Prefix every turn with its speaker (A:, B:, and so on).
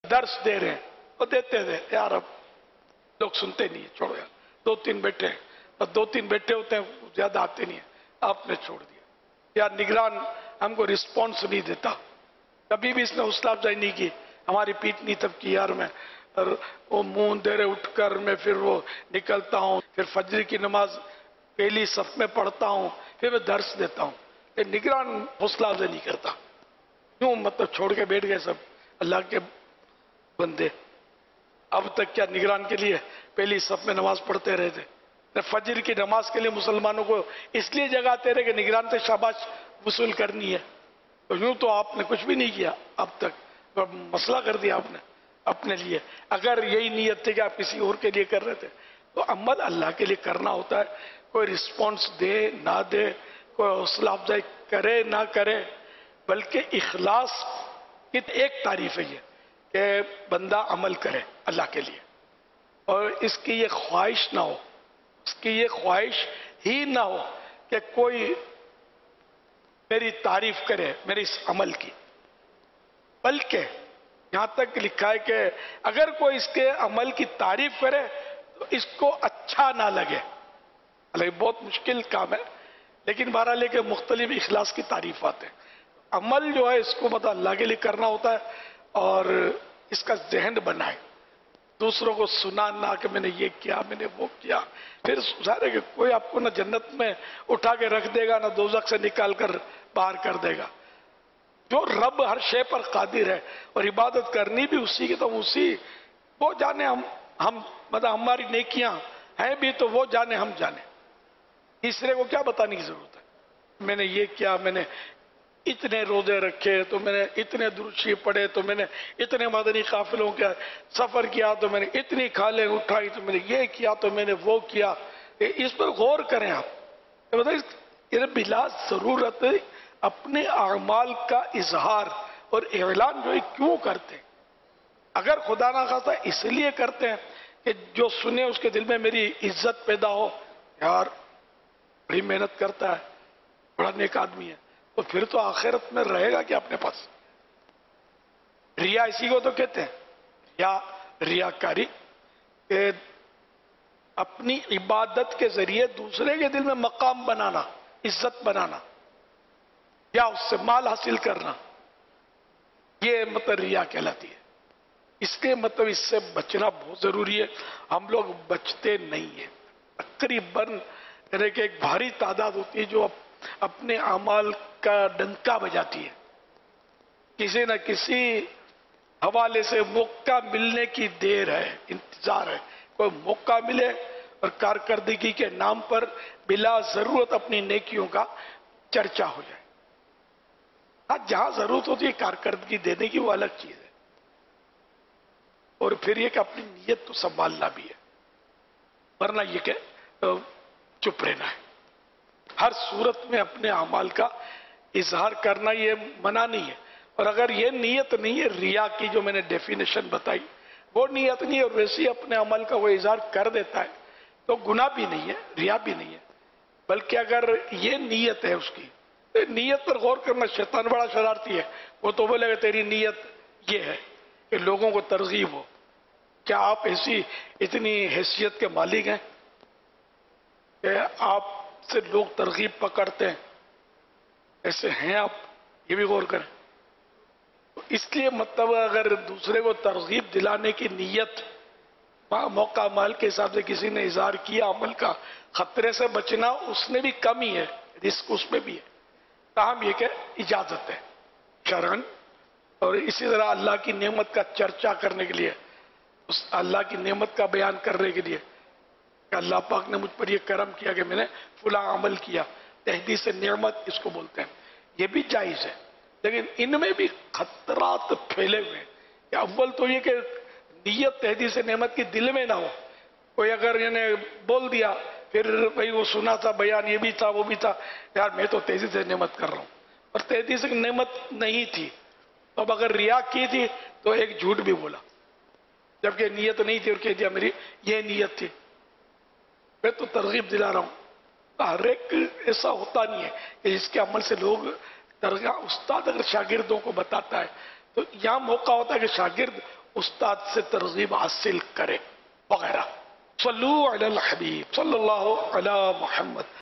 A: درس دے رہے ہیں، وہ دیتے تھے یار، اب لوگ سنتے نہیں ہیں، چھوڑو یار، 2-3 بیٹھے ہیں، اور 2-3 بیٹھے ہوتے ہیں، زیادہ آتے نہیں ہیں، آپ نے چھوڑ دیا یار، نگران ہم کو رسپانس نہیں دیتا، کبھی بھی اس نے حوصلہ افزائی نہیں کی، ہماری پیٹ نہیں تب کی یار، میں اور وہ منہ دے رہے اٹھ کر میں پھر وہ نکلتا ہوں، پھر فجر کی نماز پہلی صف میں پڑھتا ہوں، پھر میں درس دیتا ہوں، نگران حوصلہ افزائی نہیں کرتا، کیوں مطلب چھوڑ کے بیٹھ گئے سب اللہ کے بندے؟ اب تک کیا نگران کے لیے پہلی صف میں نماز پڑھتے رہے تھے؟ فجر کی نماز کے لیے مسلمانوں کو اس لیے جگاتے رہے کہ نگران سے شاباش وصول کرنی ہے، تو یوں تو آپ نے کچھ بھی نہیں کیا اب تک، مسئلہ کر دیا آپ نے اپنے لیے۔ اگر یہی نیت تھی کہ آپ کسی اور کے لیے کر رہے تھے، تو عمل اللہ کے لیے کرنا ہوتا ہے، کوئی رسپانس دے نہ دے، کوئی حوصلہ افزائی کرے نہ کرے، بلکہ اخلاص کی ایک تعریف ہے یہ کہ بندہ عمل کرے اللہ کے لیے، اور اس کی یہ خواہش نہ ہو، اس کی یہ خواہش ہی نہ ہو کہ کوئی میری تعریف کرے میرے اس عمل کی، بلکہ یہاں تک لکھا ہے کہ اگر کوئی اس کے عمل کی تعریف کرے تو اس کو اچھا نہ لگے، حالانکہ بہت مشکل کام ہے، لیکن بہرحال لے کے مختلف اخلاص کی تعریفات ہیں۔ عمل جو ہے اس کو مطلب اللہ کے لیے کرنا ہوتا ہے، اور اس کا ذہن بنائے، دوسروں کو سنانا کہ میں نے یہ کیا، میں نے وہ کیا، پھر ظاہر ہے کہ کوئی آپ کو نہ جنت میں اٹھا کے رکھ دے گا، نہ دوزخ سے نکال کر باہر کر دے گا۔ جو رب ہر شے پر قادر ہے، اور عبادت کرنی بھی اسی کی، تو اسی وہ جانے، ہم مطلب ہماری نیکیاں ہیں بھی تو وہ جانے، ہم جانے، تیسرے کو کیا بتانے کی ضرورت ہے؟ میں نے یہ کیا، میں نے اتنے روزے رکھے، تو میں نے اتنے درود شریف پڑھے، تو میں نے اتنے مدنی قافلوں کا سفر کیا، تو میں نے اتنی کھالیں اٹھائی، تو میں نے یہ کیا، تو میں نے وہ کیا۔ اس پر غور کریں آپ، یہ بلا ضرورت اپنے اعمال کا اظہار اور اعلان جو ہے کیوں کرتے ہیں؟ اگر خدا نہ خواستہ اس لیے کرتے ہیں کہ جو سنے اس کے دل میں میری عزت پیدا ہو، یار بڑی محنت کرتا ہے، بڑا نیک آدمی ہے، تو پھر تو آخرت میں رہے گا کیا اپنے پاس؟ ریا اسی کو تو کہتے ہیں، یا ریاکاری، کہ اپنی عبادت کے ذریعے دوسرے کے دل میں مقام بنانا، عزت بنانا، یا اس سے مال حاصل کرنا، یہ مطلب ریا کہلاتی ہے۔ اس کے مطلب اس سے بچنا بہت ضروری ہے، ہم لوگ بچتے نہیں ہیں، تقریباً یعنی کہ ایک بھاری تعداد ہوتی ہے جو اپنے اعمال کا ڈنکا بجاتی ہے، کسی نہ کسی حوالے سے موقع ملنے کی دیر ہے، انتظار ہے، کوئی موقع ملے اور کارکردگی کے نام پر بلا ضرورت اپنی نیکیوں کا چرچا ہو جائے۔ ہاں، جہاں ضرورت ہوتی ہے کارکردگی دینے کی وہ الگ چیز ہے، اور پھر یہ کہ اپنی نیت تو سنبھالنا بھی ہے، ورنہ یہ کہ چپ رہنا ہے۔ ہر صورت میں اپنے اعمال کا اظہار کرنا یہ منع نہیں ہے، اور اگر یہ نیت نہیں ہے، ریا کی جو میں نے ڈیفینیشن بتائی وہ نیت نہیں ہے، اور ویسے ہی اپنے عمل کا وہ اظہار کر دیتا ہے، تو گناہ بھی نہیں ہے، ریا بھی نہیں ہے، بلکہ اگر یہ نیت ہے اس کی، تو نیت پر غور کرنا، شیطان بڑا شرارتی ہے، وہ تو بولے گا تیری نیت یہ ہے کہ لوگوں کو ترغیب ہو، کیا آپ ایسی اتنی حیثیت کے مالک ہیں کہ آپ سے لوگ ترغیب پکڑتے ہیں؟ ایسے ہیں آپ؟ یہ بھی غور کریں۔ اس لیے مطلب اگر دوسرے کو ترغیب دلانے کی نیت موقع مال کے حساب سے کسی نے اظہار کیا عمل کا، خطرے سے بچنا اس میں بھی کم ہی ہے، رسک اس میں بھی ہے، تاہم یہ کہ اجازت ہے شرعن، اور اسی طرح اللہ کی نعمت کا چرچا کرنے کے لیے، اس اللہ کی نعمت کا بیان کرنے کے لیے کہ اللہ پاک نے مجھ پر یہ کرم کیا کہ میں نے فلاں عمل کیا، تحدیث نعمت اس کو بولتے ہیں، یہ بھی جائز ہے، لیکن ان میں بھی خطرات پھیلے ہوئے ہیں کہ اول تو یہ کہ نیت تحدیث نعمت کی دل میں نہ ہو، کوئی اگر انہیں بول دیا پھر بھئی وہ سنا تھا بیان، یہ بھی تھا وہ بھی تھا، یار میں تو تحدیث نعمت کر رہا ہوں، اور تحدیث نعمت نہیں تھی، اب اگر ریا کی تھی تو ایک جھوٹ بھی بولا جبکہ نیت نہیں تھی، اور کہہ دیا میری یہ نیت تھی، میں تو ترغیب دلا رہا ہوں۔ ہر ایک ایسا ہوتا نہیں ہے کہ جس کے عمل سے لوگ استاد اگر شاگردوں کو بتاتا ہے تو یہاں موقع ہوتا ہے کہ شاگرد استاد سے ترغیب حاصل کرے وغیرہ. صلو علی الحبیب صلی اللہ علی محمد.